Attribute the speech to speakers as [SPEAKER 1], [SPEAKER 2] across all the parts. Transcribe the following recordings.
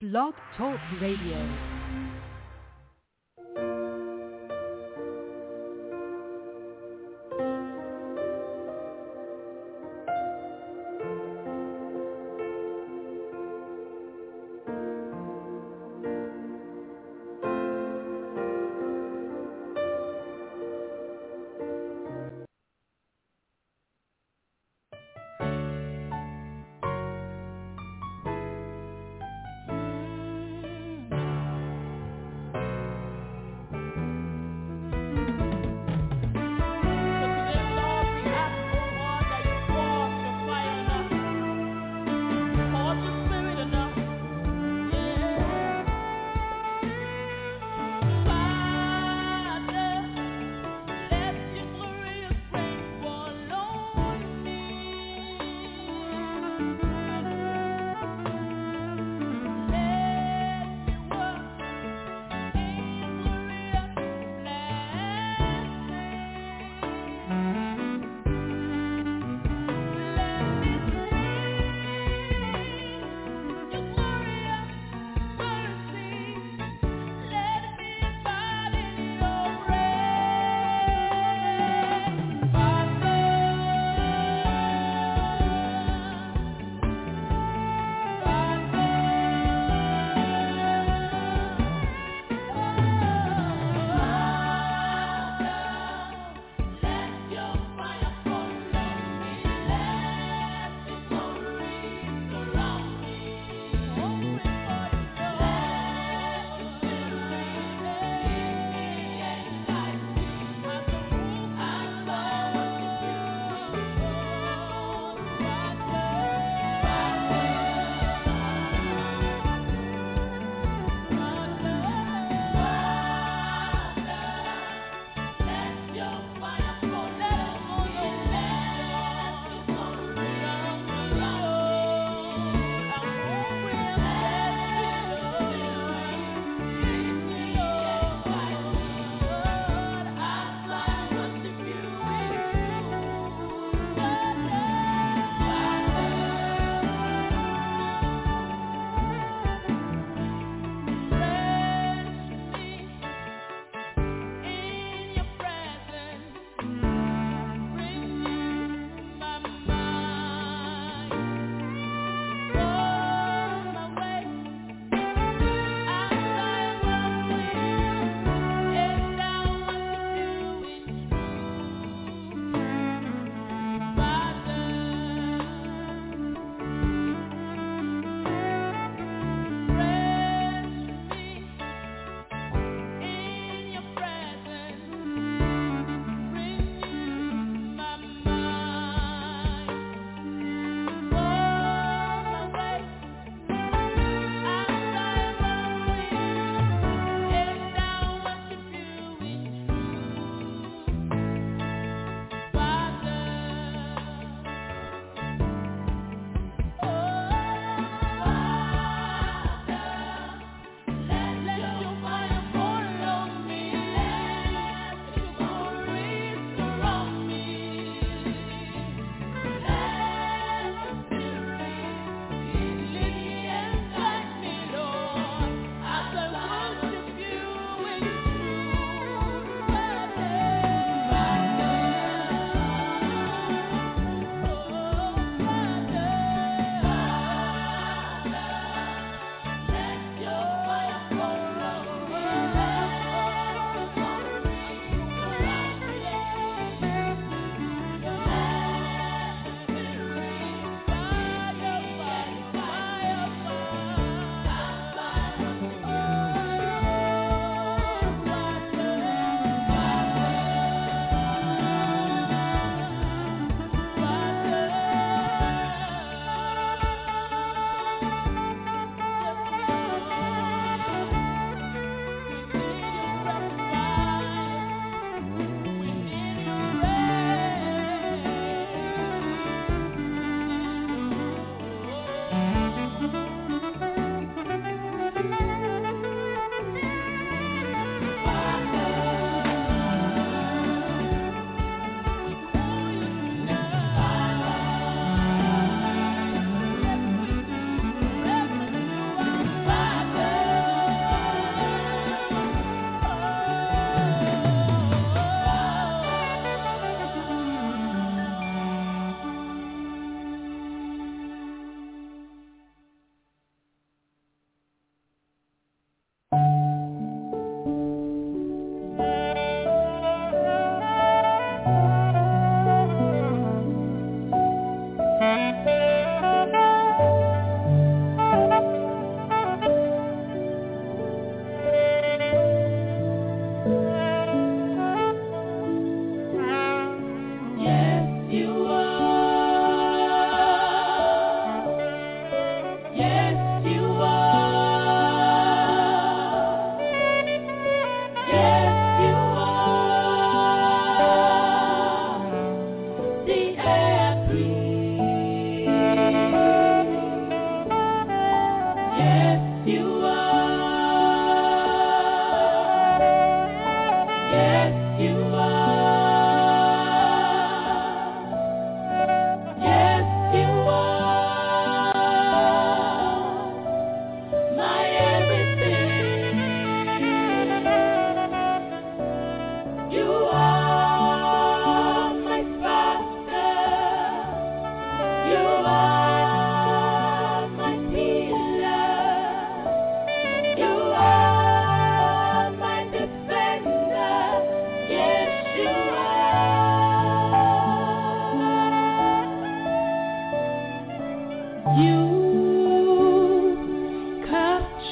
[SPEAKER 1] Blog Talk Radio.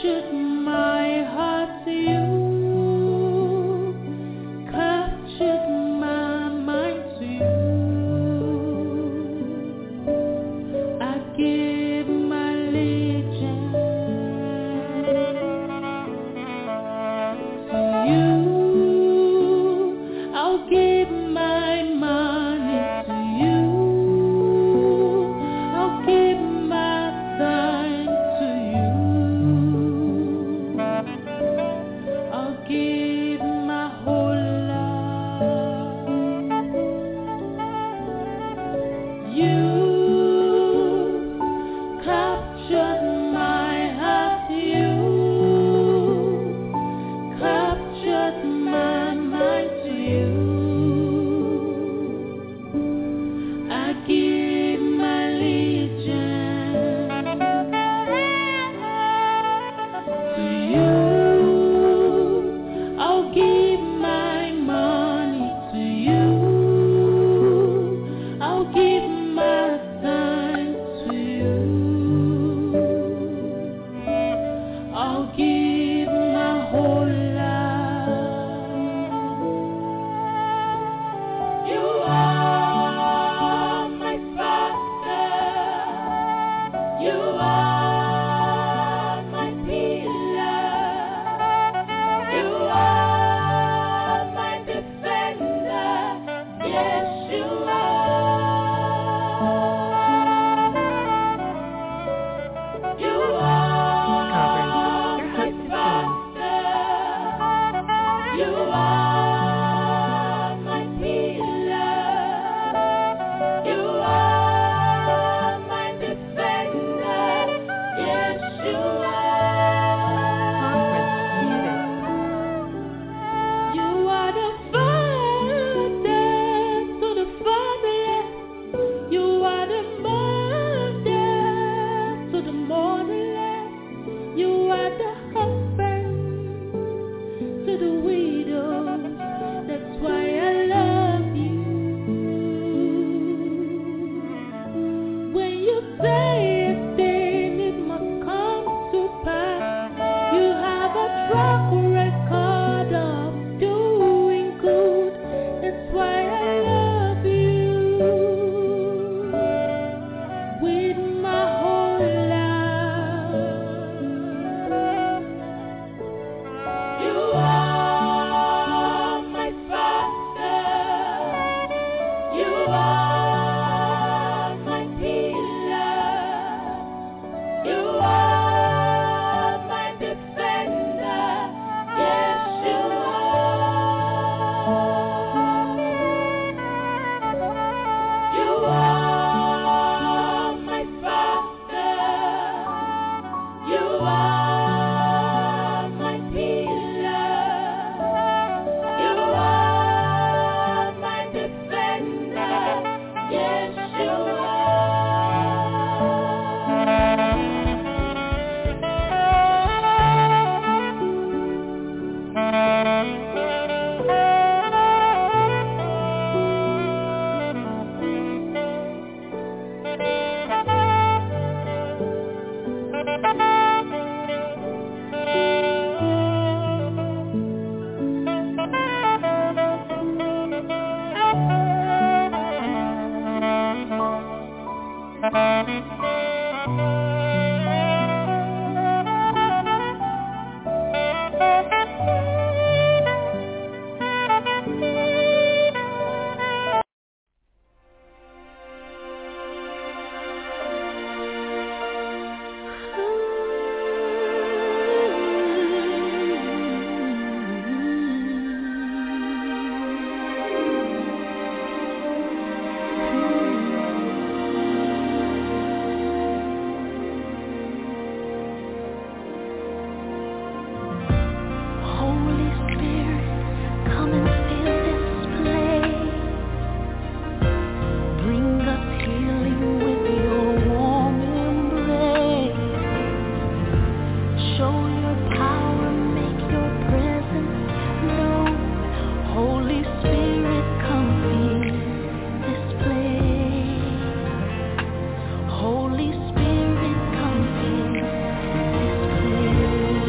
[SPEAKER 1] Holy Spirit, come fill this place.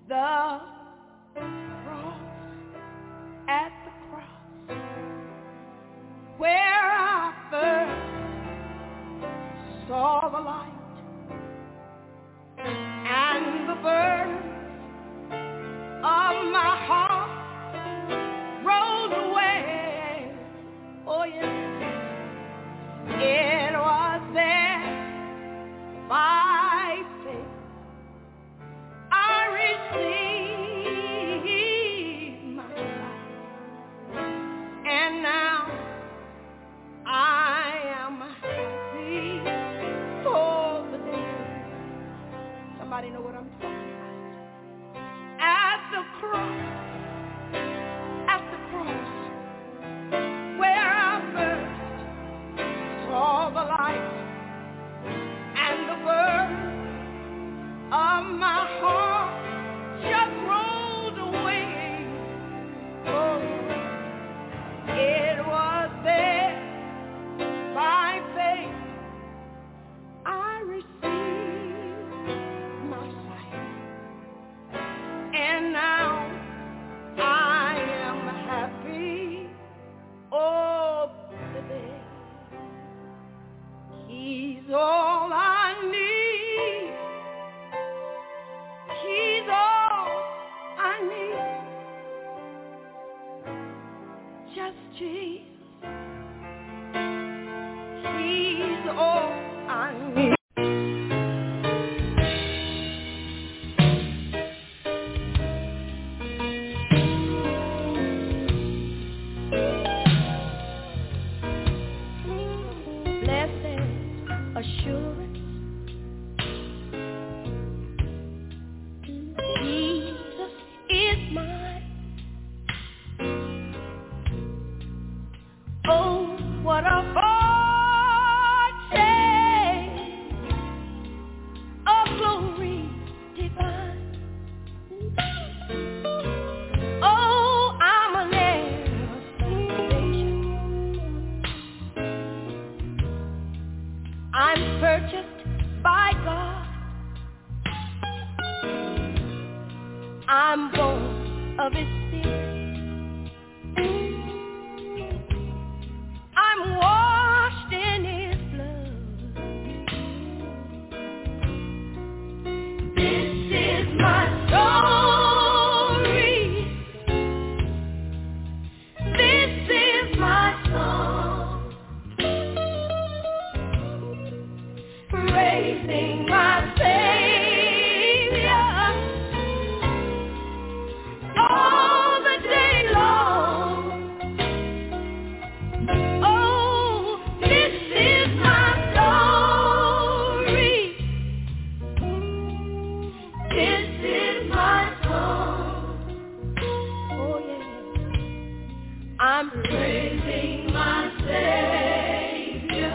[SPEAKER 1] the cross, at the cross, where I first saw the light and the burden of my heart rolled away. Oh yes, it was there by faith I received my sight, and now I am happy for the day. Somebody know what I'm talking about? At the cross, where I first saw the light and the burden of my heart just rolled away. Oh, it was there by faith I received my sight, and now I am happy all the day. He's all I need. He's all I need. Just Jesus. He's all I need. Blessed assurance, Jesus is mine. Oh, what a foretaste of glory divine. Oh, I'm an heir of salvation. I'm purchased by God. I'm born of His Spirit. I'm washed in His blood. This is my story. This is my song. Praising my Savior all the day long. Oh, this is my story. This is my song. Oh yeah, I'm praising my Savior.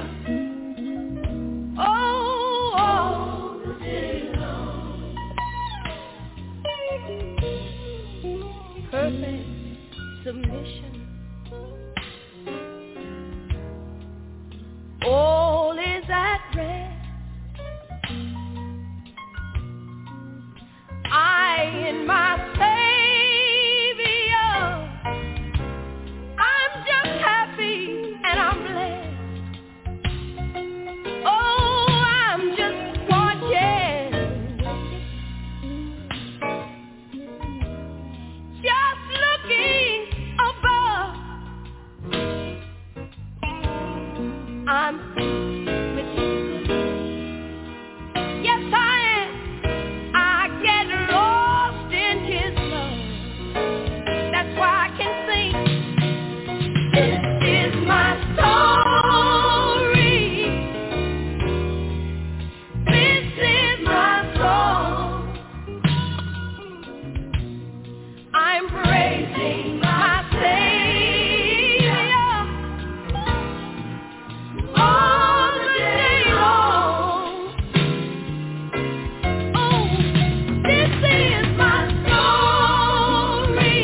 [SPEAKER 1] Oh, all the day long. Perfect submission. All is at rest. I in my Savior, I'm just happy and I'm blessed. Oh, I'm just watching, just looking above. I'm with Jesus. Yes, I am. I get lost in His love. That's why I can sing. This is my story. This is my song. I'm praising my Savior all the day long. Oh, this is my story.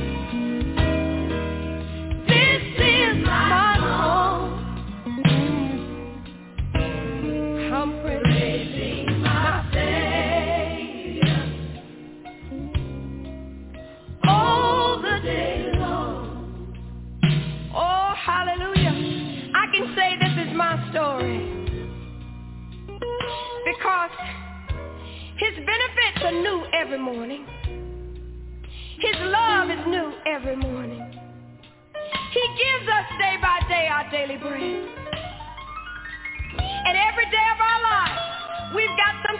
[SPEAKER 1] This is my song. I'm praising my Savior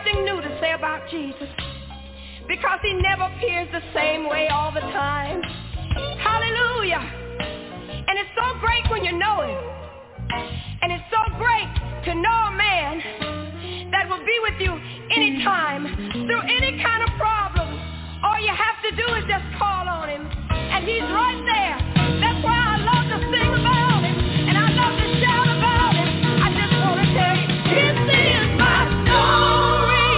[SPEAKER 1] something new to say about Jesus, because he never appears the same way all the time. Hallelujah. And it's so great when you know him. And it's so great to know a man that will be with you anytime, through any kind of problem. All you have to do is just call on him, and he's right there. That's why I love to sing about him, and I love to shout about him. I just want to tell you, this is my story.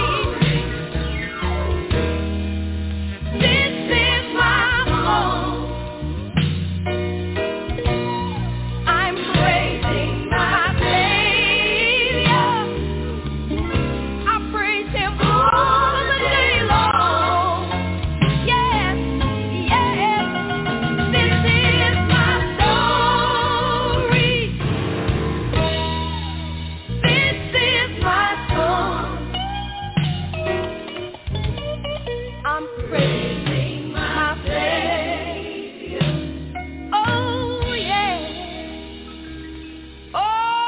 [SPEAKER 1] This is my home. I'm praising my Savior. I praise him all the day long. Yes, yes, this is my story. This is my song. I'm praising my Savior. Oh, yeah. Oh,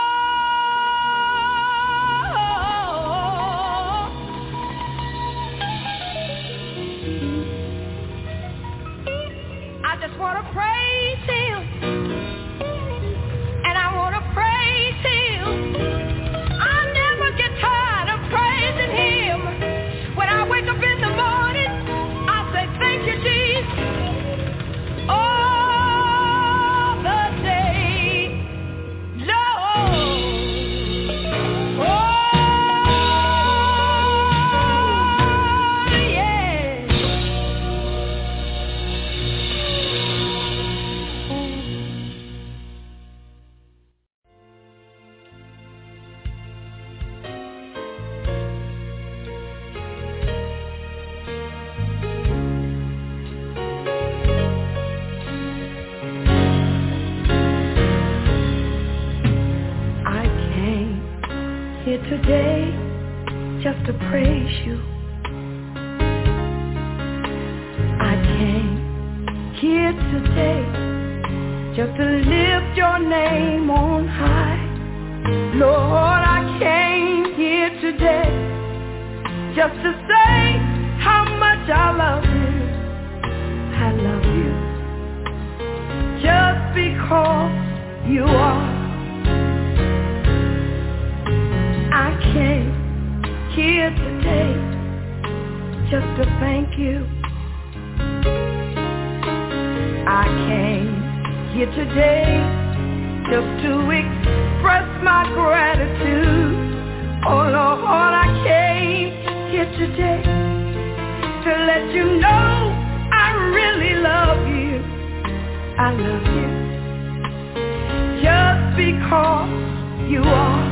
[SPEAKER 1] I just want to praise him, and I want to praise him. I never get tired of praising him. When I wake up in the morning, I say, thank you, Jesus, all the day long. Oh, yeah. I came here today just to praise you. I came here today just to lift your name on high. Lord, I came here today just to say how much I love you. I love you just because you are. I came here today just to thank you. I came here today just to express my gratitude. Oh Lord, I came here today to let you know I really love you. I love you just because you are.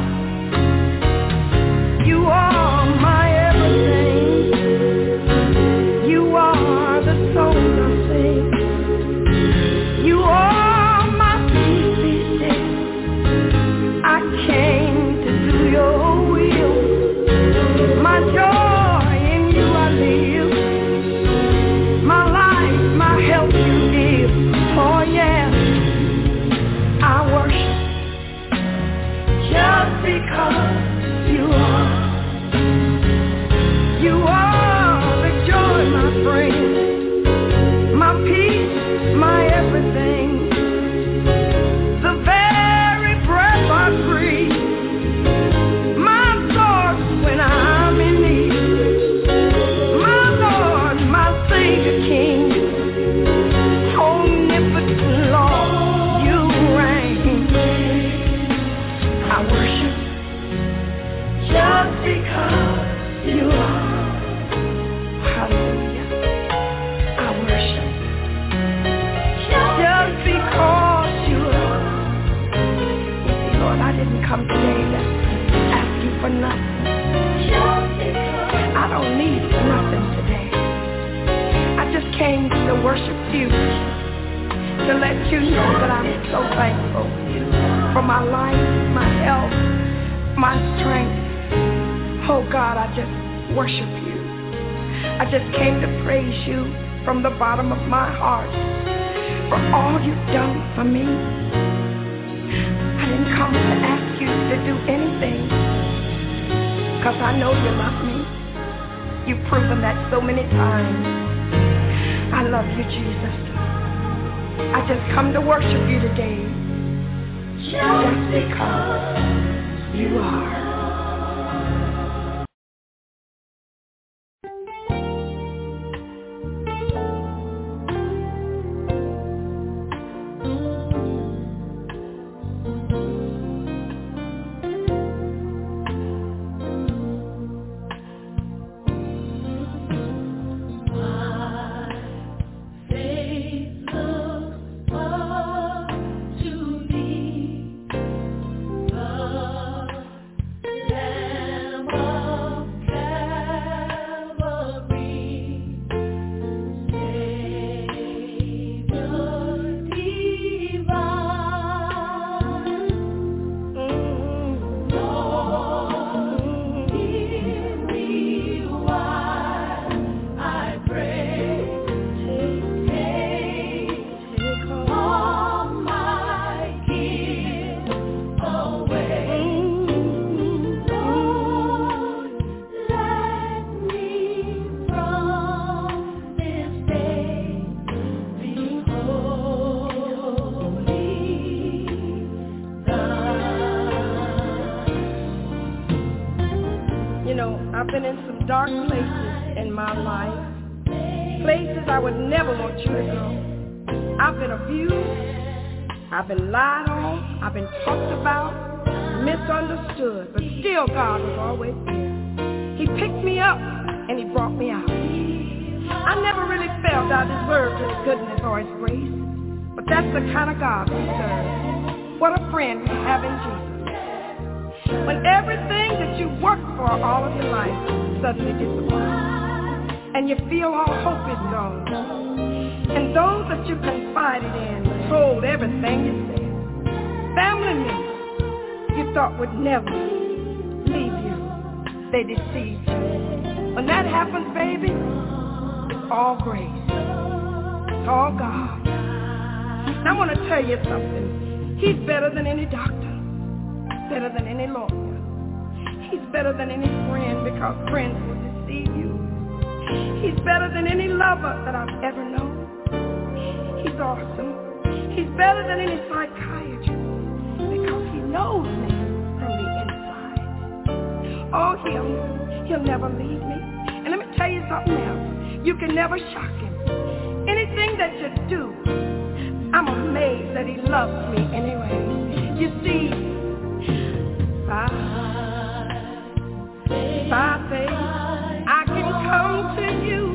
[SPEAKER 1] You are my everything. You are the song I sing. You are my peace. I came to do your will. My joy in you I live. My life, my health you give. Oh yeah, I worship just because you are. You are the joy, my friend, my peace, my everything, the very breath I breathe, my source when I'm in need, my Lord, my Savior King, omnipotent Lord, you reign. I worship just because you are. Hallelujah. I worship just because you are. Lord, I didn't come today to ask you for nothing. I don't need nothing today. I just came to worship you, to let you know that I'm so thankful for my life, my health, my strength. Oh God, I just worship you. I just came to praise you from the bottom of my heart for all you've done for me. I didn't come to ask you to do anything, because I know you love me. You've proven that so many times. I love you, Jesus. I just come to worship you today. Just because you are. I've been in some dark places in my life, places I would never want you to go. I've been abused, I've been lied on, I've been talked about, misunderstood, but still God was always there. He picked me up and He brought me out. I never really felt I deserved His goodness or His grace, but that's the kind of God we serve. What a friend we have in Jesus. When everything that you worked for all of your life suddenly disappears, and you feel all hope is gone, and those that you confided in told everything you said, family members you thought would never leave you, they deceived you. When that happens, baby, it's all grace. It's all God. And I want to tell you something. He's better than any doctor. Better than any lawyer. He's better than any friend, because friends will deceive you. He's better than any lover that I've ever known. He's awesome. He's better than any psychiatrist, because He knows me from the inside. Oh, He'll never leave me. And let me tell you something else. You can never shock Him. Anything that you do, I'm amazed that He loves me anyway. You see, by faith, I can come to you.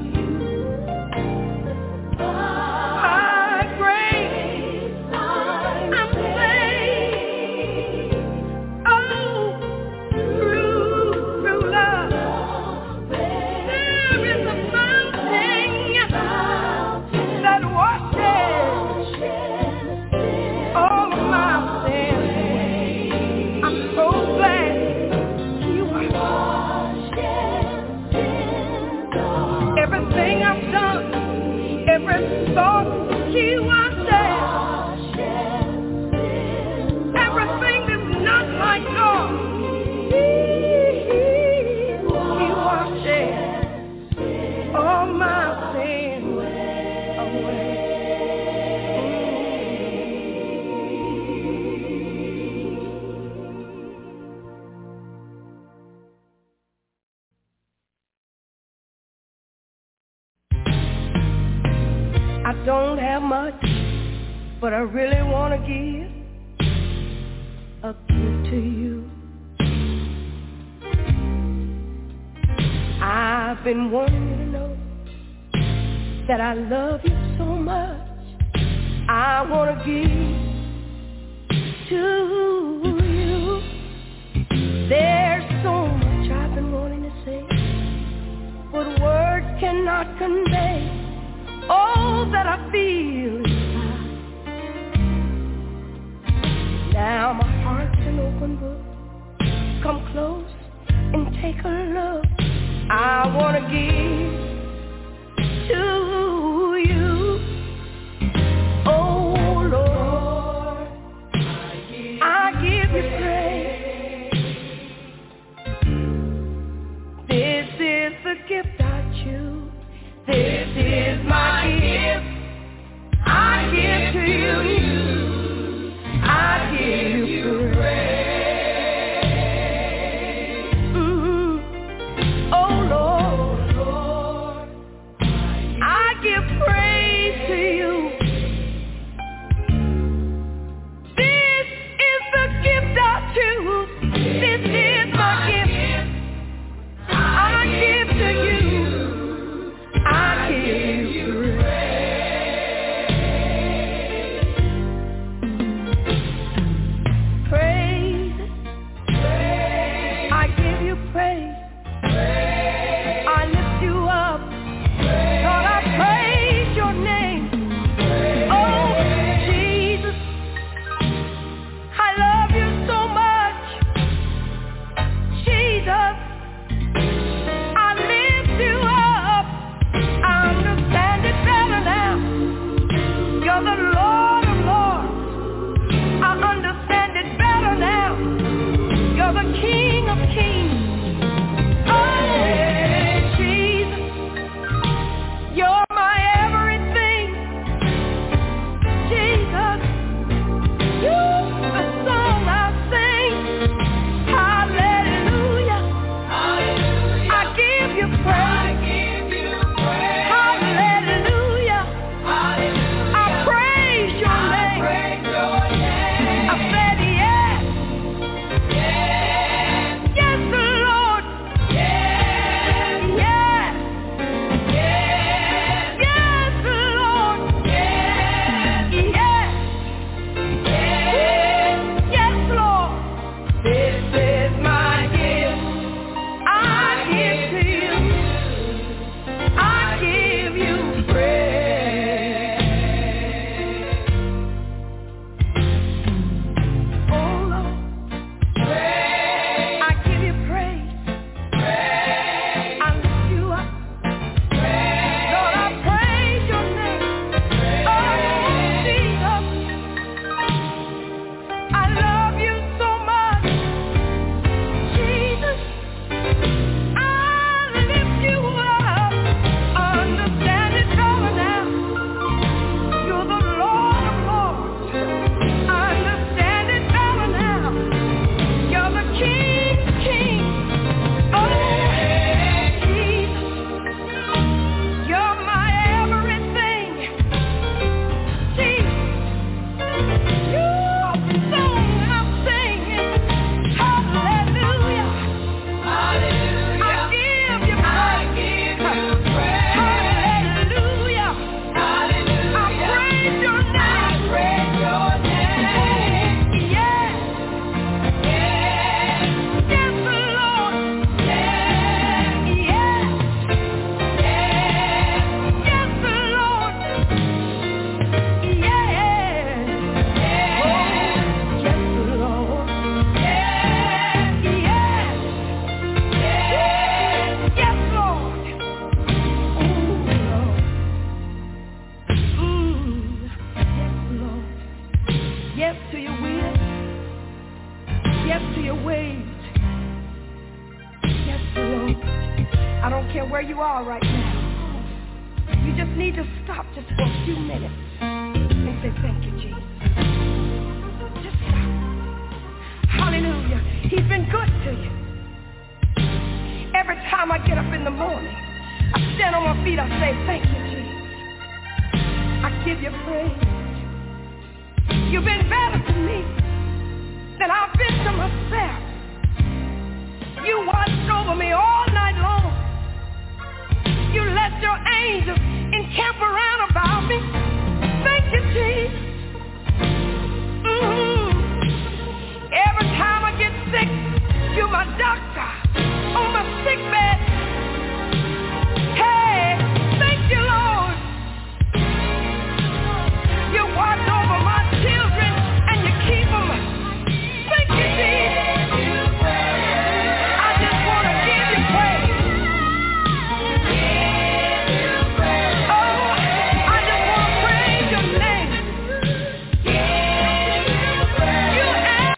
[SPEAKER 1] By grace, I'm saved. Oh, through love, there is a fountain that washes all of my sins. So glad You washed everything I've done, every thought He washed everything that's not like God. He washed all my sins away. I don't have much, but I really want to give a gift to You. I've been wanting You to know that I love You so much. I want to give to You. There's so much I've been wanting to say, but words cannot convey all that I feel inside. Now my heart's an open book. Come close and take a look. I want to give to You. Oh Lord, I give You praise. This is the need to stop just for a few minutes and say, thank you, Jesus. Just stop. Hallelujah. He's been good to you. Every time I get up in the morning, I stand on my feet, I say, thank you, Jesus. I give you praise. You've been better to me than I've been to myself. You watched over me all night long. You let your angels encamp around about me. Thank you, Jesus. Every time I get sick, you're my doctor on my sick bed. Hey, thank you, Lord. You watch over my children and you keep them. Thank you, Jesus. I just want to give you praise. Oh, I just want to praise your name. You ask.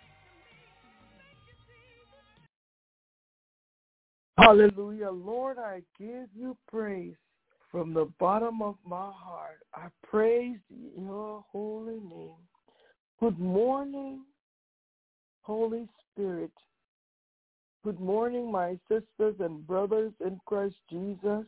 [SPEAKER 2] Hallelujah. Lord, I give you praise from the bottom of my heart. I praise your holy name. Good morning, Holy Spirit. Good morning, my sisters and brothers in Christ Jesus.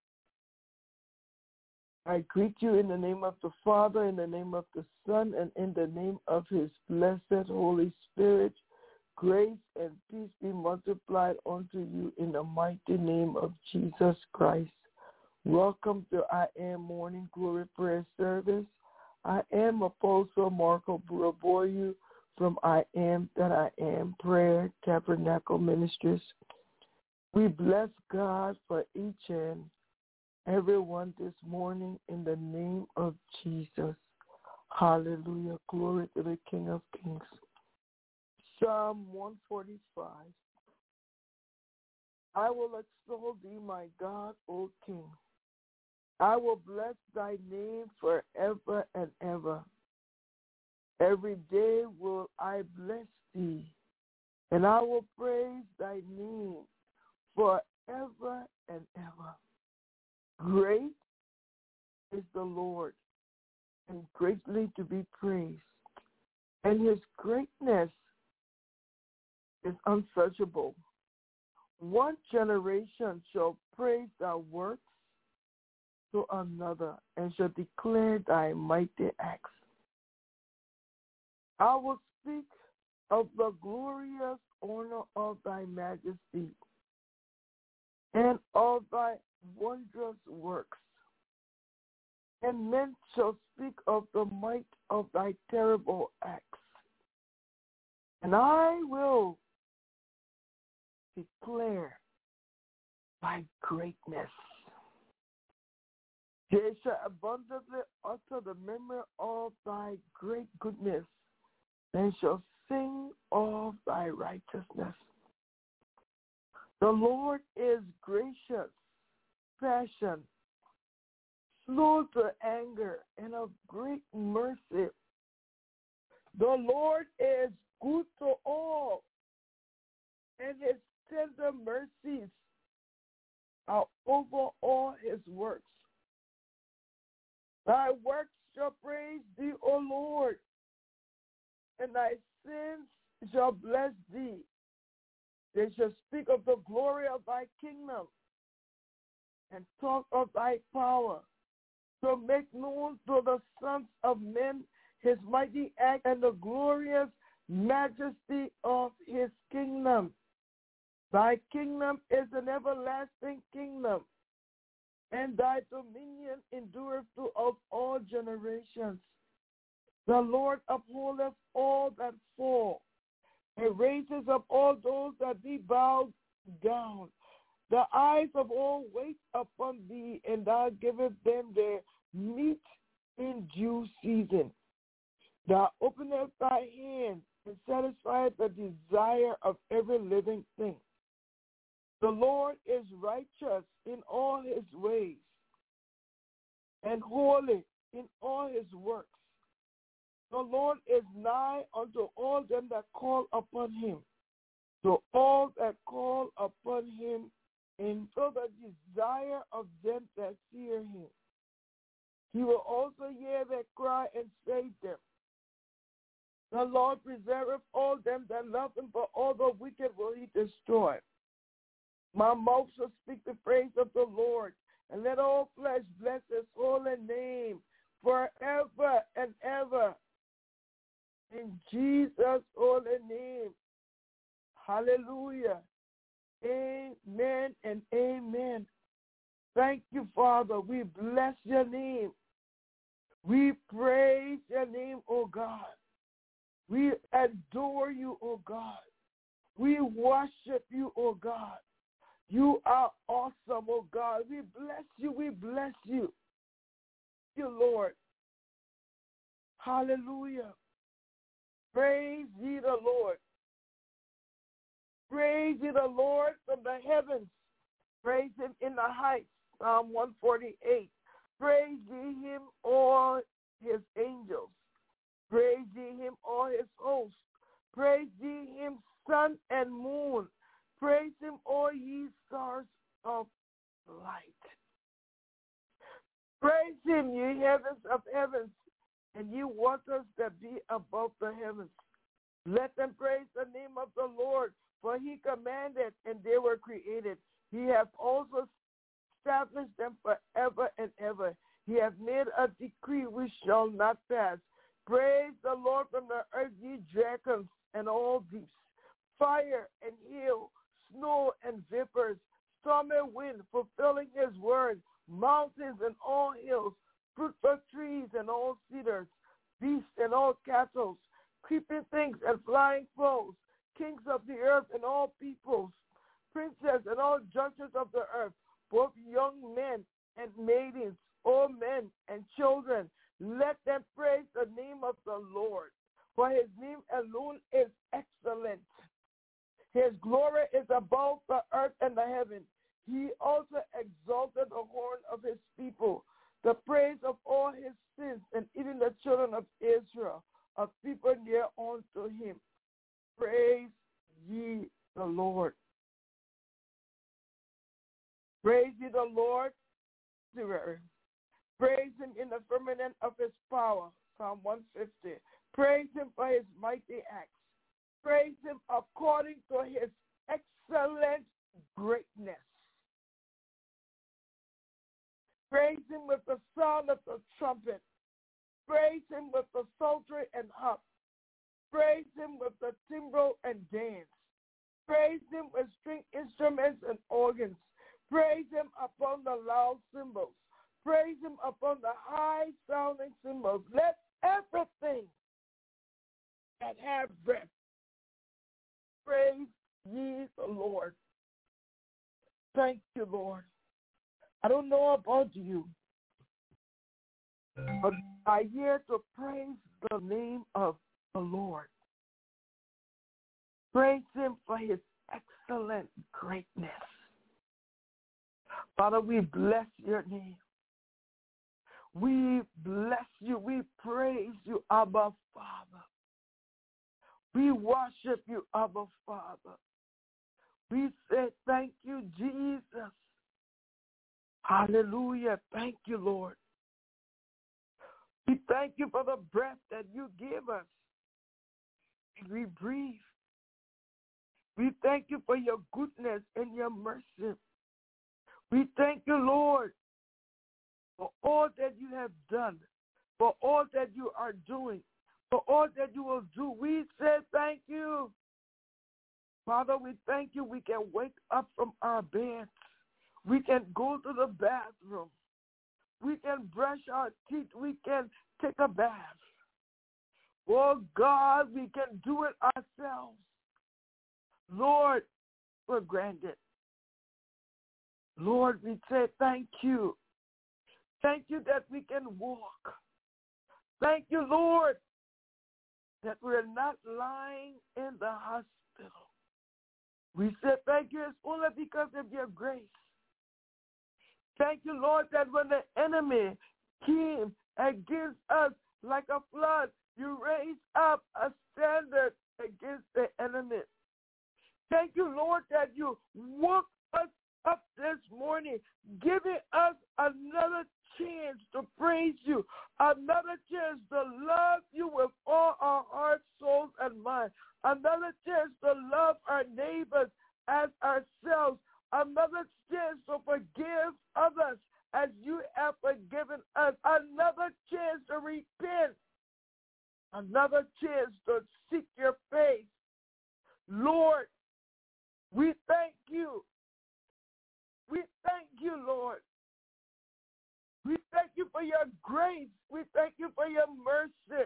[SPEAKER 2] I greet you in the name of the Father, in the name of the Son, and in the name of his blessed Holy Spirit. Grace and peace be multiplied unto you in the mighty name of Jesus Christ. Welcome to I Am Morning Glory Prayer Service. I am Apostle Marco Buraboyu from I Am That I Am Prayer Tabernacle Ministries. We bless God for each and everyone this morning in the name of Jesus. Hallelujah. Glory to the King of Kings. Psalm 145. I will extol thee, my God, O King. I will bless thy name forever and ever. Every day will I bless thee, and I will praise thy name forever and ever. Great is the Lord, and greatly to be praised, and his greatness is unsearchable. One generation shall praise thy works to another, and shall declare thy mighty acts. I will speak of the glorious honor of thy majesty, and of thy wondrous works. And men shall speak of the might of thy terrible acts. And I will declare thy greatness. They shall abundantly utter the memory of thy great goodness, and shall sing of thy righteousness. The Lord is gracious, passion, slow to anger, and of great mercy. The Lord is good to all, and his tender mercies are over all his works. Thy works shall praise thee, O Lord, and thy sins shall bless thee. They shall speak of the glory of thy kingdom, and talk of thy power, to make known to the sons of men his mighty act and the glorious majesty of his kingdom. Thy kingdom is an everlasting kingdom, and thy dominion endureth to of all generations. The Lord upholdeth all that fall, and raises up all those that be bowed down. The eyes of all wait upon thee, and thou givest them their meat in due season. Thou openest thy hand, and satisfiest the desire of every living thing. The Lord is righteous in all his ways, and holy in all his works. The Lord is nigh unto all them that call upon him, to all that call upon him, and to the desire of them that fear him. He will also hear their cry and save them. The Lord preserveth all them that love him, but all the wicked will he destroy. My mouth shall speak the praise of the Lord, and let all flesh bless his holy name forever and ever. In Jesus' holy name. Hallelujah. Amen and amen. Thank you, Father. We bless your name. We praise your name, O God. We adore you, O God. We worship you, O God. You are awesome, O God. We bless you. We bless you. Thank you, Lord. Hallelujah. Praise ye the Lord. Praise ye the Lord from the heavens. Praise him in the heights. Psalm 148. Praise ye him, all his angels. Praise ye him, all his hosts. Praise ye him, sun and moon. Praise him, all ye stars of light. Praise him, ye heavens of heavens, and ye waters that be above the heavens. Let them praise the name of the Lord, for he commanded, and they were created. He hath also established them forever and ever. He hath made a decree which shall not pass. Praise the Lord from the earth, ye dragons and all deeps, fire and hail, snow and vapors, storm and wind, fulfilling his word, mountains and all hills, fruitful trees and all cedars, beasts and all cattle, creeping things and flying foes, kings of the earth and all peoples, princes and all judges of the earth, both young men and maidens, old men and children. Let them praise the name of the Lord, for his name alone is excellent. His glory is above the earth and the heaven. He also exalted the horn of his people, the praise of all his sins, and even the children of Israel, a people near unto him. Praise ye the Lord. Praise ye the Lord. Praise him in the firmament of his power. Psalm 150. Praise him for his mighty acts. Praise him according to his excellent greatness. Praise him with the sound of the trumpet. Praise him with the psaltery and harp. Praise him with the timbrel and dance. Praise him with string instruments and organs. Praise him upon the loud cymbals. Praise him upon the high-sounding cymbals. Let everything that have breath praise ye the Lord. Thank you, Lord. I don't know about you, but I here to praise the name of the Lord. Praise him for his excellent greatness. Father, we bless your name. We bless you. We praise you, Abba Father. We worship you, Abba Father. We say thank you, Jesus. Hallelujah. Thank you, Lord. We thank you for the breath that you give us. We breathe. We thank you for your goodness and your mercy. We thank you, Lord, for all that you have done, for all that you are doing, for all that you will do. We say thank you. Father, we thank you. We can wake up from our beds. We can go to the bathroom. We can brush our teeth. We can take a bath. Oh, God, we can do it ourselves. Lord, we're granted. Lord, we say thank you. Thank you that we can walk. Thank you, Lord, that we're not lying in the hospital. We say thank you. It's only because of your grace. Thank you, Lord, that when the enemy came against us like a flood, you raised up a standard against the enemy. Thank you, Lord, that you woke us up this morning, giving us another chance to praise you, another chance to love you with all our hearts, souls, and mind, another chance to love our neighbors as ourselves, another chance to forgive others as you have forgiven us, another chance to repent, another chance to seek your face. Lord, we thank you. We thank you, Lord. We thank you for your grace. We thank you for your mercy.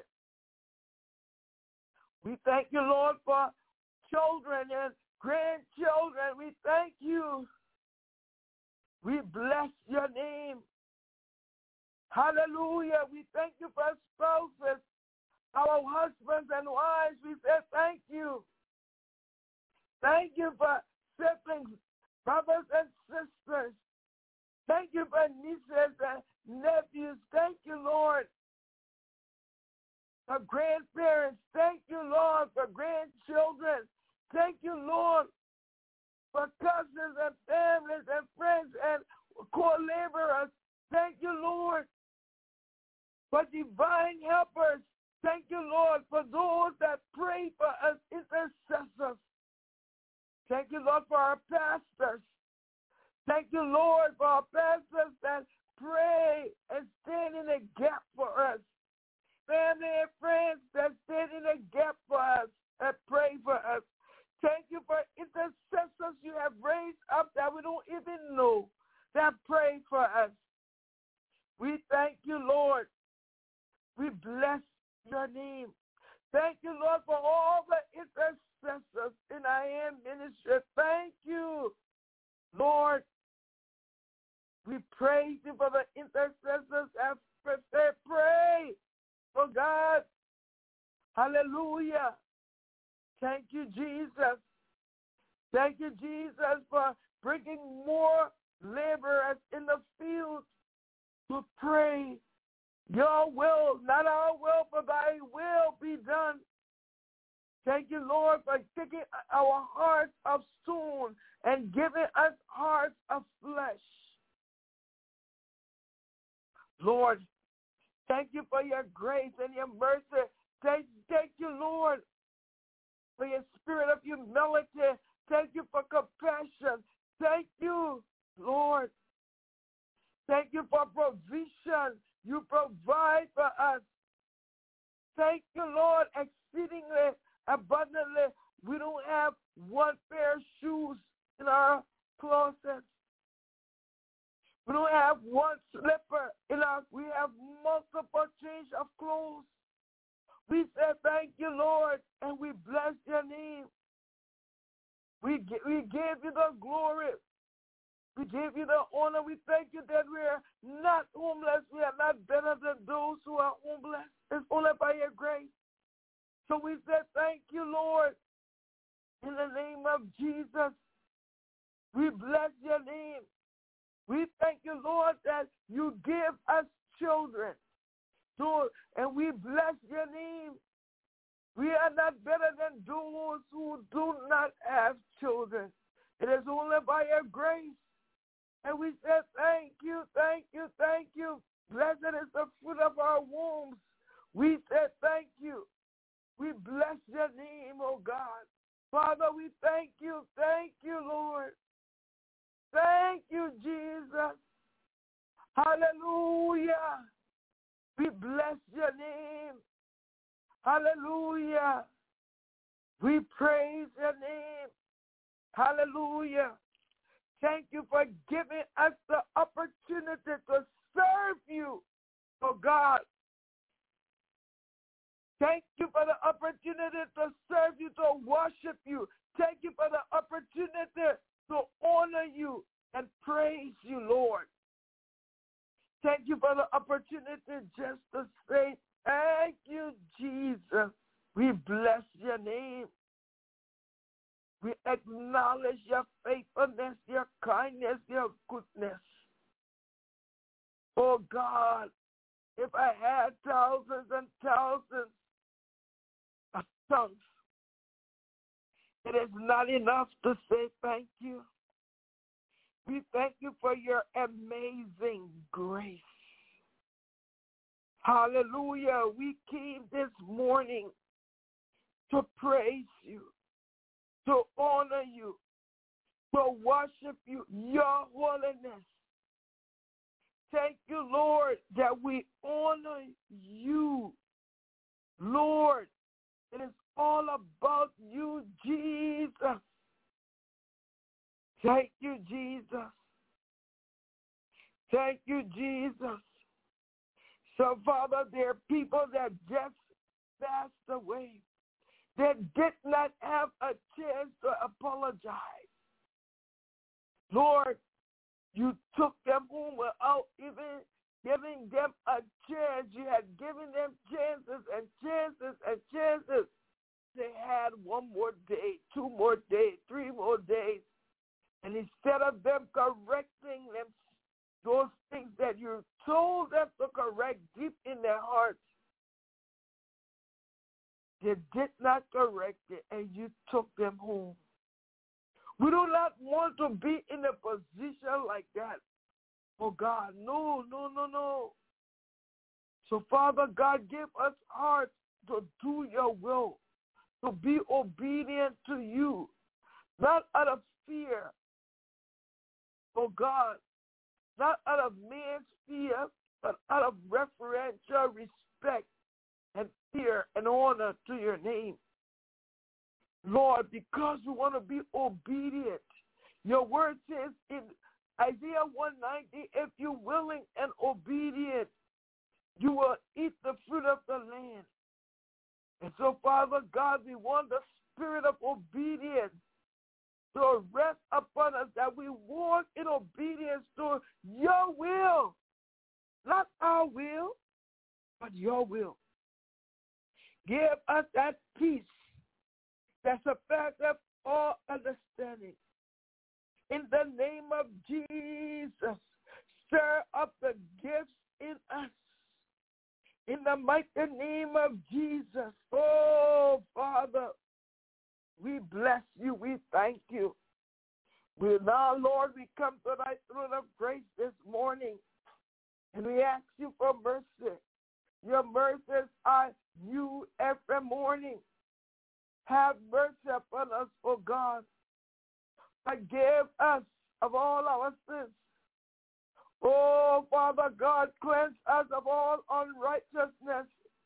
[SPEAKER 2] We thank you, Lord, for children and grandchildren. We thank you. We bless your name. Hallelujah. We thank you for spouses, our husbands and wives. We say thank you. Thank you for siblings, brothers and sisters. Thank you for nieces and nephews. Thank you, Lord, for grandparents. Thank you, Lord, for grandchildren. Thank you, Lord, for cousins and families and friends and co-laborers. Thank you, Lord, for divine helpers. Thank you, Lord, for those that pray for us, intercessors. Thank you, Lord, for our pastors. Thank you, Lord, for our pastors that pray and stand in the gap for us. Family and friends that stand in the gap for us and pray for us. Thank you for intercessors you have raised up that we don't even know that pray for us. We thank you, Lord. We bless your name. Thank you, Lord, for all the intercessors in I Am Ministry. Thank you, Lord. We praise you for the intercessors as they pray for God. Hallelujah. Thank you, Jesus. Thank you, Jesus, for bringing more laborers in the field to pray. Your will, not our will, but thy will be done. Thank you, Lord, for taking our hearts of stone and giving us hearts of flesh. Lord, thank you for your grace and your mercy. Thank you, Lord, for your spirit of humility. Thank you for compassion. Thank you, Lord. Thank you for provision. You provide for us. Thank you, Lord, exceedingly abundantly. We don't have one pair of shoes in our closet. We don't have one slipper in our, we have multiple change of clothes. We say thank you, Lord, and we bless your name. We give you the glory. We give you the honor. We thank you that we are not homeless. We are not better than those who are homeless. It's only by your grace. So we say thank you, Lord, in the name of Jesus. We bless your name. We thank you, Lord, that you give us children. And we bless your name. We are not better than those who do not have children. It is only by your grace. And we say thank you, thank you, thank you. Blessed is the fruit of our wombs. We say thank you. We bless your name, oh God. Father, we thank you, Lord. Thank you, Jesus. Hallelujah. We bless your name. Hallelujah. We praise your name. Hallelujah. Thank you for giving us the opportunity to serve you, oh God. Thank you for the opportunity to serve you, to worship you. Thank you for the opportunity to honor you and praise you, Lord. Thank you for the opportunity just to say, thank you, Jesus. We bless your name. We acknowledge your faithfulness, your kindness, your goodness. Oh, God, if I had thousands and thousands of tongues, it is not enough to say thank you. We thank you for your amazing grace. Hallelujah. We came this morning to praise you, to honor you, to worship you, your holiness. Thank you, Lord, that we honor you. Lord, it is all about you, Jesus. Thank you, Jesus. Thank you, Jesus. So, Father, there are people that just passed away that did not have a chance to apologize. Lord, you took them home without even giving them a chance. You had given them chances and chances and chances. They had one more day, 2 more days, 3 more days. And instead of them correcting them, those things that you told them to correct deep in their hearts, they did not correct it, and you took them home. We do not want to be in a position like that. Oh, God, no, no, no, no. So, Father God, give us hearts to do your will, to be obedient to you, not out of fear, oh, God, not out of man's fear, but out of reverential respect and fear and honor to your name. Lord, because we want to be obedient. Your word says in Isaiah 190, if you're willing and obedient, you will eat the fruit of the land. And so, Father God, we want the spirit of obedience to rest upon us, that we walk in obedience to your will. Not our will, but your will. Give us that peace that surpasses all understanding. In the name of Jesus, stir up the gifts in us. In the mighty name of Jesus, oh, Father, we bless you. We thank you. Now, Lord, we come to thy throne of grace this morning, and we ask you for mercy. Your mercies are new every morning. Have mercy upon us, O God. Forgive us of all our sins. Oh, Father God, cleanse us of all unrighteousness.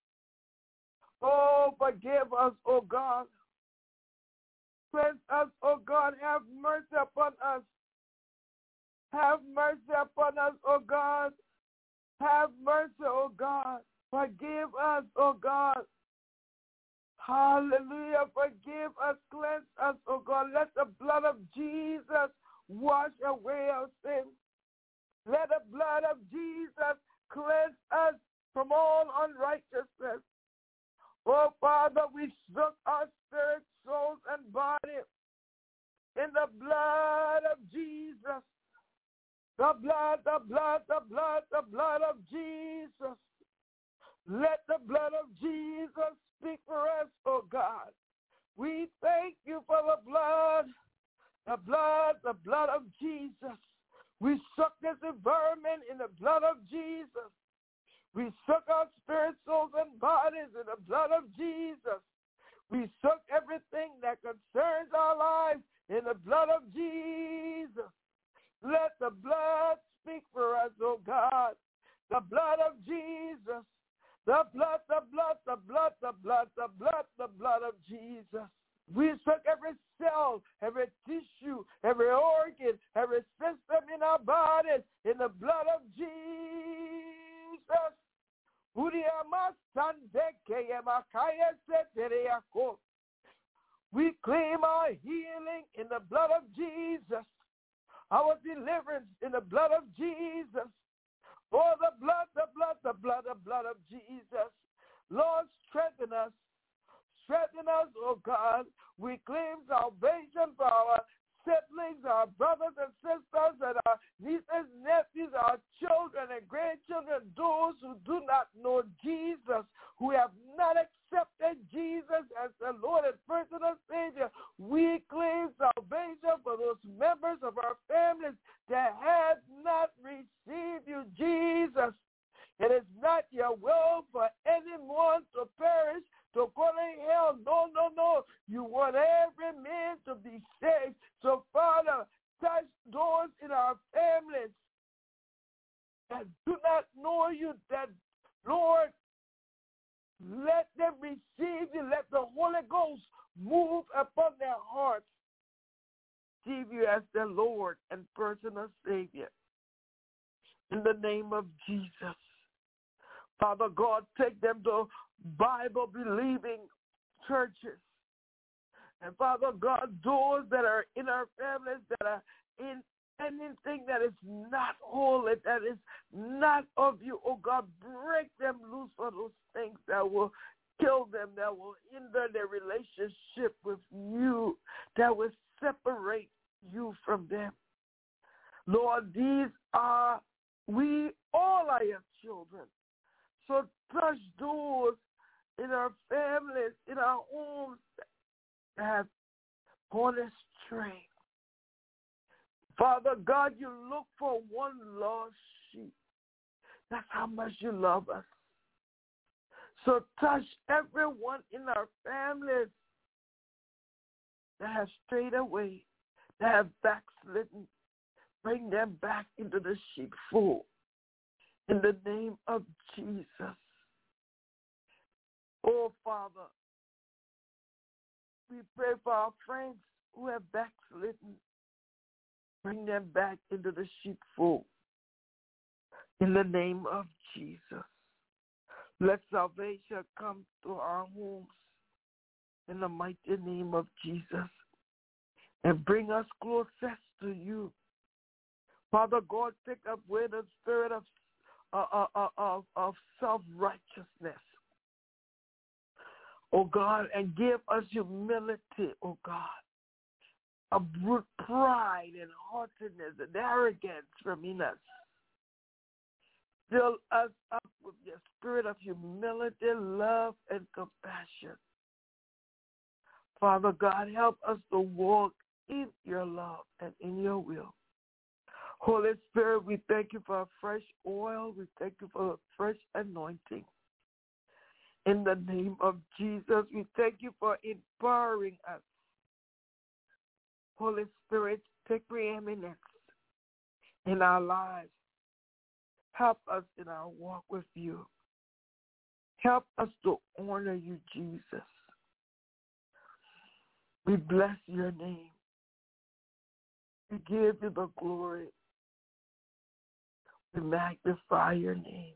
[SPEAKER 2] Oh, forgive us, O God. Cleanse us, O God. Have mercy upon us. Have mercy upon us, O God. Have mercy, O God. Forgive us, O God. Hallelujah. Forgive us, cleanse us, O God. Let the blood of Jesus wash away our sins. Let the blood of Jesus cleanse us from all unrighteousness. Oh, Father, we soak our spirit, souls, and body in the blood of Jesus. The blood, the blood, the blood, the blood of Jesus. Let the blood of Jesus speak for us, oh God. We thank you for the blood of Jesus. We soak this environment in the blood of Jesus. We soak our spirit, souls, and bodies in the blood of Jesus. We soak everything that concerns our lives in the blood of Jesus. Let the blood speak for us, oh God. The blood of Jesus. The blood, the blood, the blood, the blood, the blood, the blood of Jesus. We soak every cell, every tissue, every organ, every system in our bodies in the blood of Jesus. We claim our healing in the blood of Jesus, our deliverance in the blood of Jesus. Oh, the blood, the blood, the blood, the blood of Jesus. Lord, strengthen us. Strengthen us, oh God. We claim salvation for our siblings, our brothers and sisters, and our nieces, nephews, our children and grandchildren, those who do not know Jesus, who have not accepted Jesus as the Lord and personal Savior. We claim salvation for those members of our families that have not received you, Jesus. It is not your will for anyone to perish, to go to hell. No, no, no. You want every man to be saved. So, Father, touch those in our families that do not know you, that, Lord, let them receive you. Let the Holy Ghost move upon their hearts. Receive you as their Lord and personal Savior. In the name of Jesus. Father God, take them to Bible-believing churches. And Father God, those that are in our families that are in anything that is not holy, that is not of you, oh God, break them loose for those things that will kill them, that will hinder their relationship with you, that will separate you from them. Lord, we all are your children. So touch those in our families, in our homes that have gone astray. Father God, you look for one lost sheep. That's how much you love us. So touch everyone in our families that have strayed away, that have backslidden. Bring them back into the sheepfold. In the name of Jesus. Oh, Father, we pray for our friends who have backslidden. Bring them back into the sheepfold. In the name of Jesus. Let salvation come to our homes. In the mighty name of Jesus. And bring us closer to you. Father God, take away the spirit of self-righteousness, oh God, and give us humility, oh God, a brute pride and haughtiness and arrogance from in us. Fill us up with your spirit of humility, love, and compassion. Father God, help us to walk in your love and in your will. Holy Spirit, we thank you for a fresh oil. We thank you for a fresh anointing. In the name of Jesus, we thank you for empowering us. Holy Spirit, take preeminence in our lives. Help us in our walk with you. Help us to honor you, Jesus. We bless your name. We give you the glory. We magnify your name.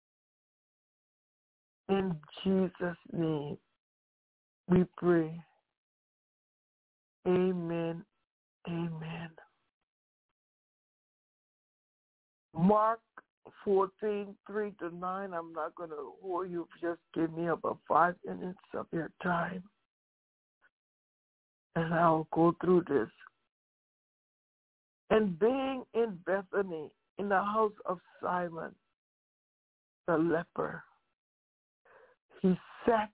[SPEAKER 2] In Jesus' name, we pray. Amen. Amen. Mark 14:3-9. I'm not going to hold you. Just give me about 5 minutes of your time. And I'll go through this. And being in Bethany, in the house of Simon, the leper, he sat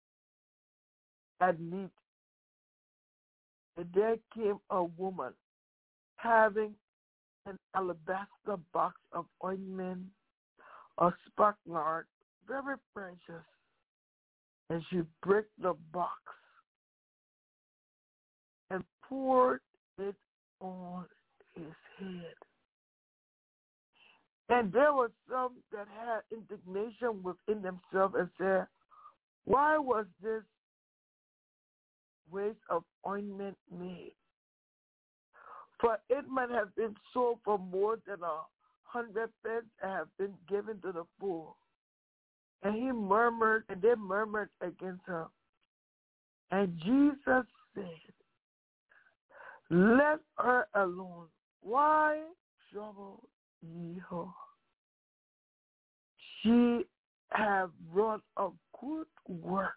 [SPEAKER 2] at meat. And there came a woman having an alabaster box of ointment, a spikenard, very precious. And she broke the box and poured it on his head. And there were some that had indignation within themselves and said, why was this waste of ointment made? For it might have been sold for more than 100 pence and have been given to the poor. And he murmured, and they murmured against her. And Jesus said, let her alone. Why trouble ye her? She have wrought a good work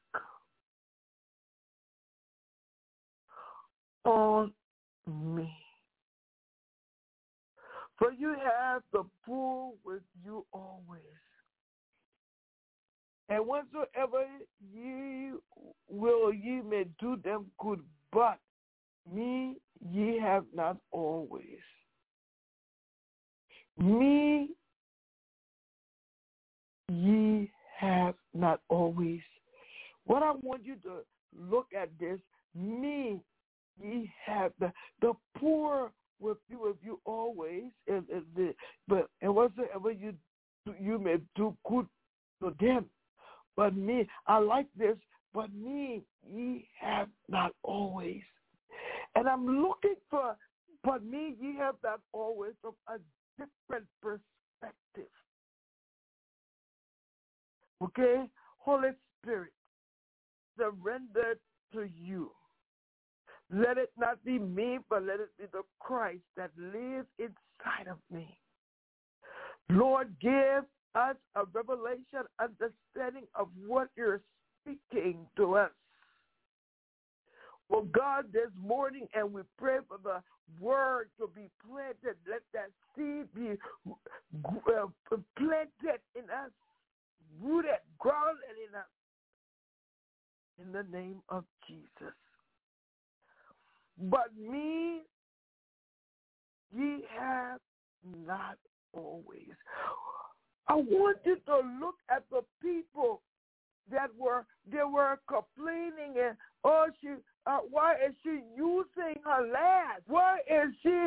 [SPEAKER 2] on me. For you have the poor with you always. And whatsoever ye will, ye may do them good, but me ye have not always. Me not always. What I want you to look at this, me, ye have the poor with you always, and whatsoever you do, you may do good to them. But me, I like this, but me, ye have not always. And I'm looking for, but me, ye have not always, from a different perspective. Okay? Holy Spirit, surrender to you. Let it not be me, but let it be the Christ that lives inside of me. Lord, give us a revelation, understanding of what you're speaking to us. Well, God, this morning, and we pray for the word to be planted. Let that seed be planted in us, rooted, grounded in us. In the name of Jesus. But me, ye have not always. I want you to look at the people that were complaining and why is she using her land? Why is she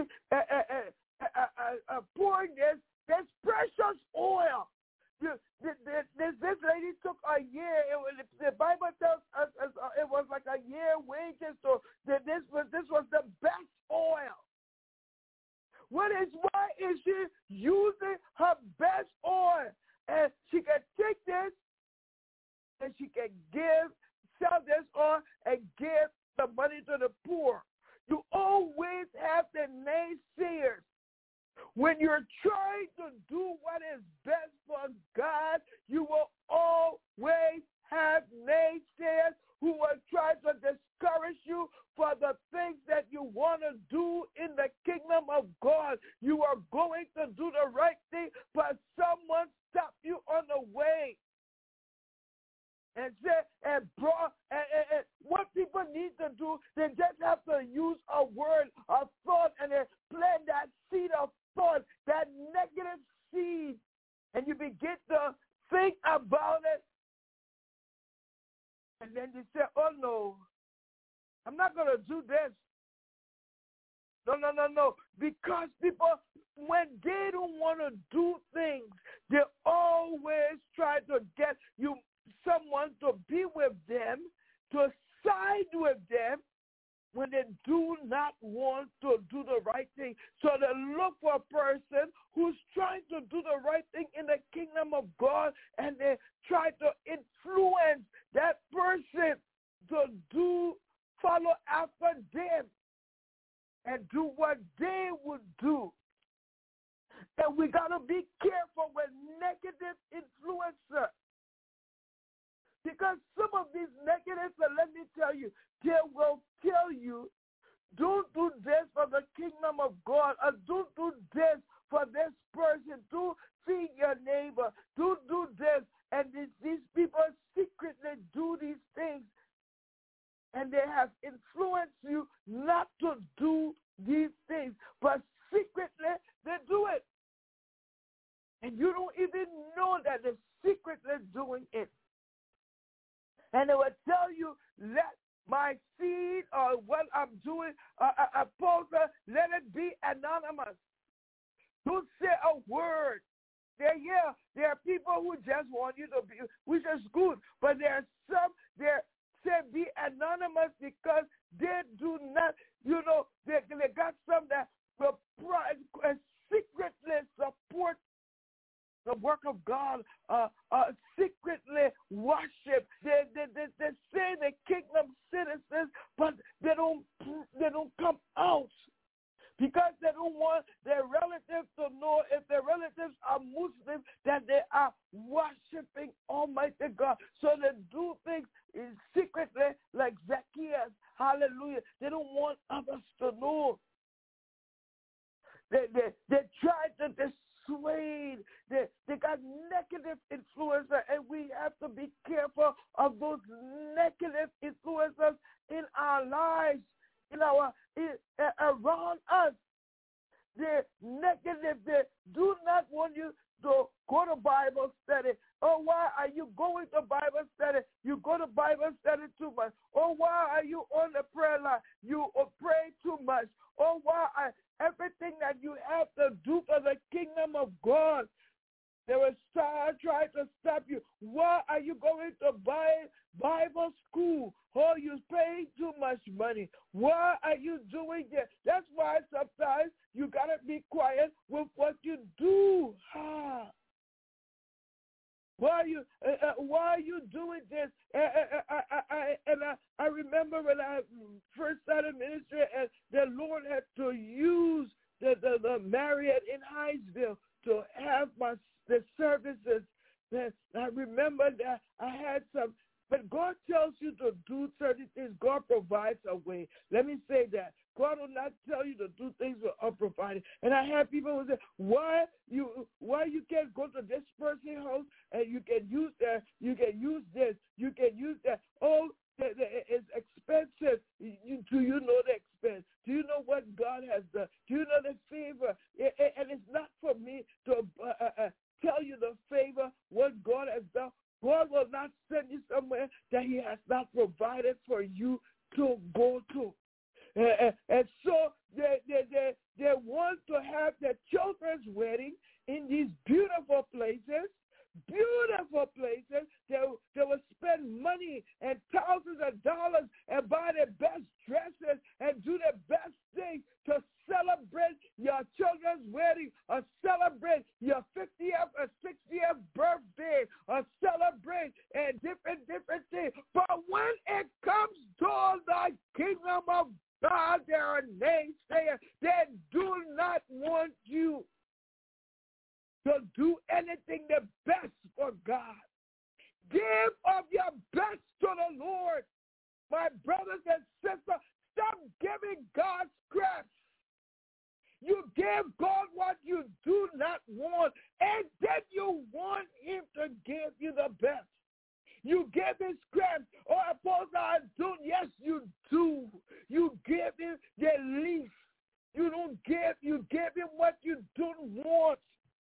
[SPEAKER 2] pouring this precious oil? This lady took a year. The Bible tells us it was like a year wages. So this was the best oil. Why is she using her best oil? And she can take this and she can sell this oil and give the money to the poor. You always have the naysayers. When you're trying to do what is best for God, you will always have naysayers who will try to discourage you for the things that you want to do in the kingdom of God. You are going to do the right thing, but someone stopped you on the way. And what people need to do, they just have to use a word, a thought, and then plant that seed of thought, that negative seed, and you begin to think about it, and then you say, oh no, I'm not going to do this. No. Because people, when they don't want to do things, they always try to get someone to be with them, to side with them, when they do not want to do the right thing. So they look for a person who's trying to do the right thing in the kingdom of God, and they try to influence that person to follow after them and do what they would do. And we got to be careful with negative influencers. Because some of these negatives, let me tell you, they will tell you, don't do this for the kingdom of God, or don't do this for this person, do feed your neighbor, do this. And these people secretly do these things, and they have influenced you not to do these things, but secretly they do it. And you don't even know that they're secretly doing it. And they will tell you, let my seed or what I'm doing, a poster, let it be anonymous. Don't say a word. There are people who just want you to be, which is good, but there are some, they say be anonymous because they do not, they got some that will secretly support the work of God, secretly worship. They say they're kingdom citizens, but they don't come out because they don't want their relatives to know, if their relatives are Muslims, that they are worshiping Almighty God. So they do things secretly, like Zacchaeus. Hallelujah. They don't want others to know. They try to dissuade. They got negative influencers, and we have to be careful of those negative influencers in our lives, around us. They're negative. They do not want you to go to Bible study. Oh, why are you going to Bible study. You go to Bible study too much. Oh, why are you on the prayer line? You pray too much. Oh, why everything that you have to do for the kingdom of God, they will try to stop you. Why are you going to Bible school? Oh, you pay too much money. Why are you doing that? That's why sometimes you got to be quiet with what you do. Why are you doing this? I remember when I first started ministry, and the Lord had to use the Marriott in Hinesville to have the services. That I remember that I had some. But God tells you to do certain things. God provides a way. Let me say that. God will not tell you to do things without providing. And I have people who say, why you can't go to this person's house and you can use that, you can use this, you can use that. Oh, it's expensive. Do you know the expense? Do you know what God has done? Do you know the favor? And it's not for me to tell you the favor, what God has done. God will not send you somewhere that he has not provided for you to go to. And so they want to have their children's wedding in these beautiful places. They will spend money and thousands of dollars and buy the best dresses and do the best things to celebrate your children's wedding, or celebrate your 50th or 60th birthday, or celebrate and different things. But when it comes to the kingdom of God, there are naysayers that do not want you to do anything the best for God. Give of your best to the Lord. My brothers and sisters, stop giving God scraps. You give God what you do not want, and then you want him to give you the best. You give him scraps. Oh, Apostle, I do. Yes, you do. You give him the least. You give him what you don't want.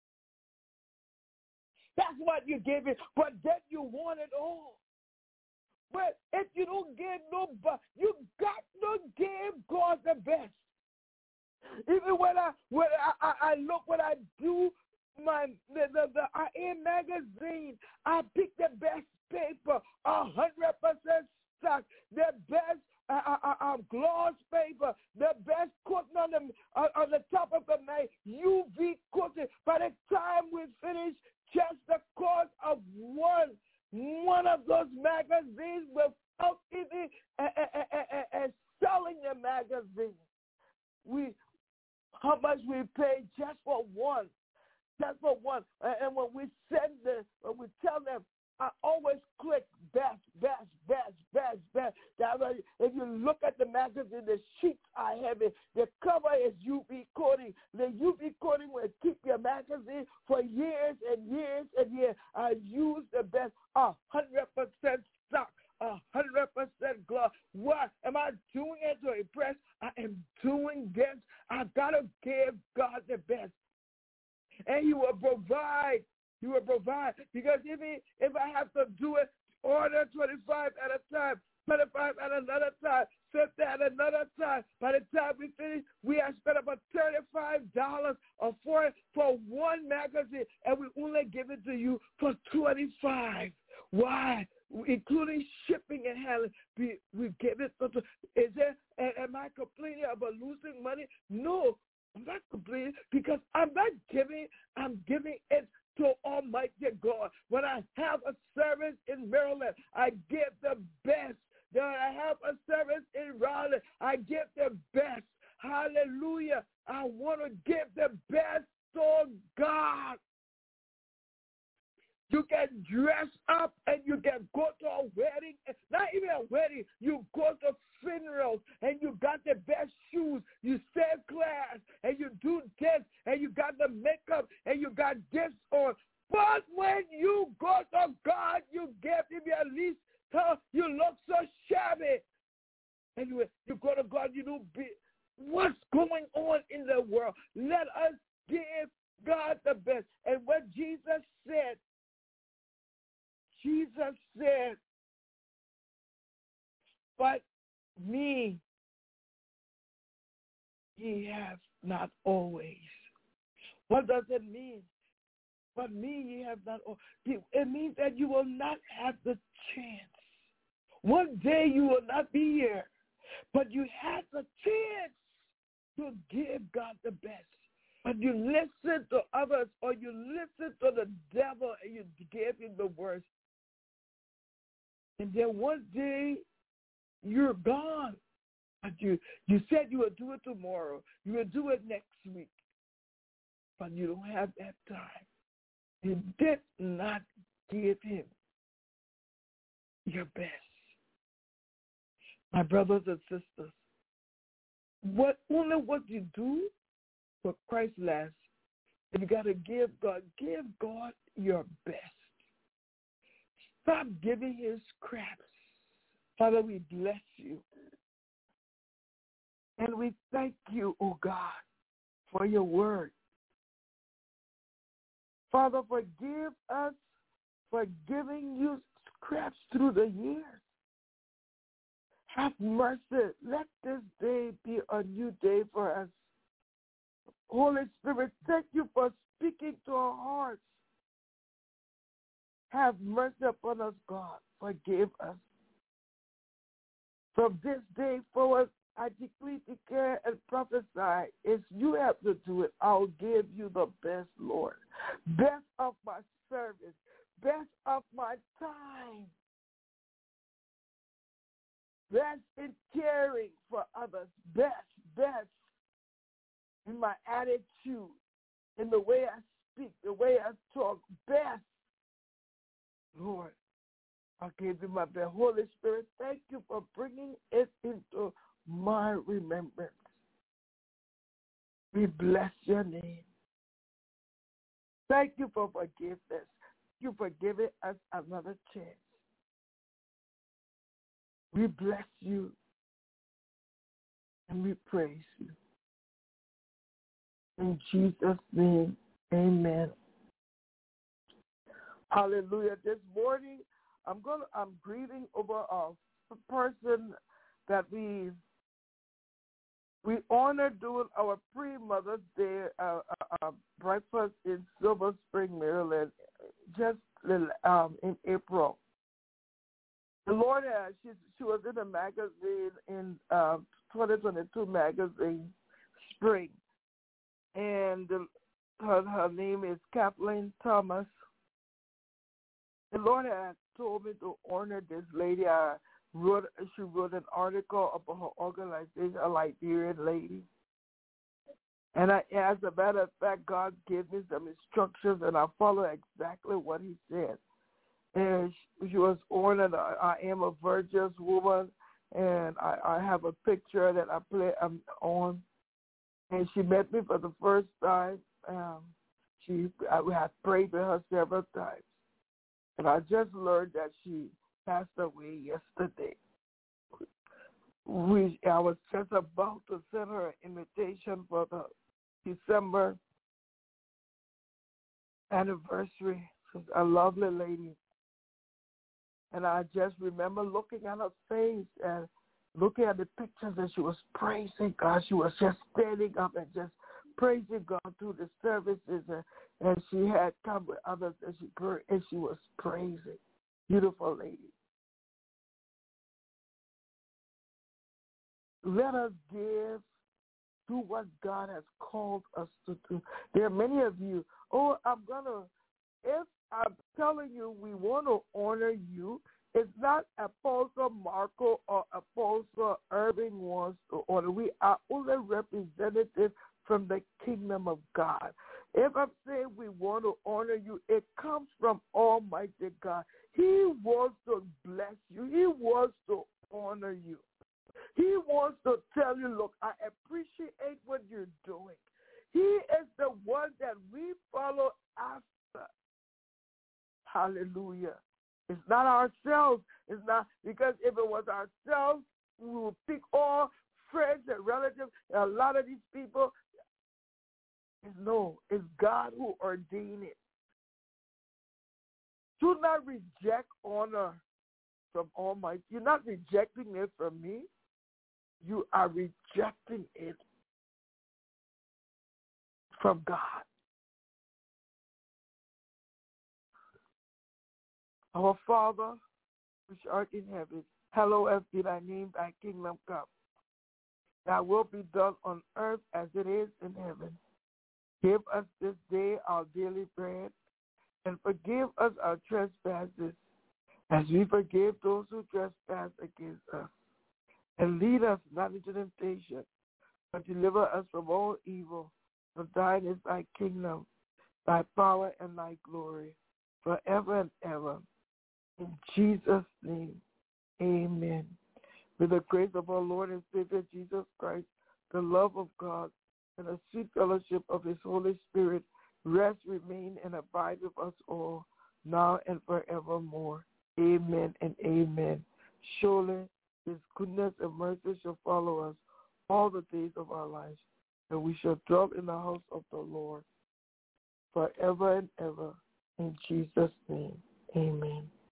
[SPEAKER 2] That's what you give it, but then you want it all. But if you don't give nobody, you got to give God the best. Even when I look, when I do the IN magazine, I pick the best paper, 100% stock, the best gloss paper, the best coating on the top of the night, UV coating. By the time we finish, just the cost of one of those magazines without even selling the magazine. How much we pay just for one. And when we tell them, I always click best. If you look at the magazine, the sheets are heavy. The cover is UV coating. The UV coating will keep your magazine for years and years and years. I use the best, 100% stock, 100% gloss. What? Am I doing it to impress? I am doing this. I got to give God the best. And he will provide. He will provide. Because if I have to do it, order 25 at a time, 25 at another time, 50 at another time. By the time we finish, we have spent about $35 or for one magazine, and we only give it to you for $25. Why? Including shipping and handling. We give it to. Am I complaining about losing money? No, I'm not complaining, because I'm not giving. I'm giving it to Almighty God. When I have a service in Maryland, I give the best. When I have a service in Raleigh, I give the best. Hallelujah. I want to give the best to God. You can dress up and you can go to a wedding, not even a wedding, you go to funerals and you got the best shoes, you save class and you do this and you got the makeup and you got this on. But when you go to God, you give him your least, you look so shabby. And you go to God, you don't be, what's going on in the world? Let us give God the best. And what Jesus said, Jesus said, but me ye have not always. What does it mean? But me ye have not always. It means that you will not have the chance. One day you will not be here, but you have the chance to give God the best. But you listen to others, or you listen to the devil and you give him the worst. And then one day you're gone. But you said you would do it tomorrow. You will do it next week. But you don't have that time. You did not give him your best. My brothers and sisters, only what you do for Christ lasts. If you got to give God your best. Stop giving his scraps. Father, we bless you. And we thank you, oh God, for your word. Father, forgive us for giving you scraps through the years. Have mercy. Let this day be a new day for us. Holy Spirit, thank you for speaking to our hearts. Have mercy upon us, God. Forgive us. From this day forward, I decree, declare, and prophesy. If you have to do it, I'll give you the best, Lord. Best of my service. Best of my time. Best in caring for others. Best in my attitude, in the way I speak, the way I talk. Best. Lord, I give you my best. Holy Spirit, thank you for bringing it into my remembrance. We bless your name. Thank you for forgiveness. Thank you for giving us another chance. We bless you and we praise you. In Jesus' name, amen. Hallelujah. This morning, I'm grieving over a person that we honored during our pre-Mother's Day breakfast in Silver Spring, Maryland, just in April. The Lord, she was in a magazine in 2022 magazine, Spring, and her name is Kathleen Thomas. The Lord had told me to honor this lady. She wrote an article about her organization, a Liberian lady. And as a matter of fact, God gave me some instructions, and I followed exactly what he said. And she was honored. I am a virtuous woman, and I have a picture that I'm on. And she met me for the first time. I had prayed with her several times. And I just learned that she passed away yesterday. I was just about to send her an invitation for the December anniversary. She's a lovely lady. And I just remember looking at her face and looking at the pictures, and she was praising God. She was just standing up and just praising God through the services. And she had come with others, and she was praising. Beautiful lady. Let us give to what God has called us to do. There are many of you, if I'm telling you we want to honor you, it's not Apostle Marco or Apostle Irving wants to honor. We are only representatives from the kingdom of God. If I'm saying we want to honor you, it comes from Almighty God. He wants to bless you. He wants to honor you. He wants to tell you, look, I appreciate what you're doing. He is the one that we follow after. Hallelujah. It's not ourselves. It's not, because if it was ourselves, we would pick all friends and relatives. And a lot of these people, it's God who ordained it. Do not reject honor from Almighty. You're not rejecting it from me. You are rejecting it from God. Our Father, which art in heaven, hallowed be thy name, thy kingdom come. Thy will be done on earth as it is in heaven. Give us this day our daily bread, and forgive us our trespasses, as we forgive those who trespass against us. And lead us not into temptation, but deliver us from all evil. For thine is thy kingdom, thy power, and thy glory, forever and ever. In Jesus' name, amen. With the grace of our Lord and Savior Jesus Christ, the love of God, and the sweet fellowship of his Holy Spirit rest, remain, and abide with us all, now and forevermore. Amen and amen. Surely his goodness and mercy shall follow us all the days of our lives, and we shall dwell in the house of the Lord forever and ever. In Jesus' name, amen.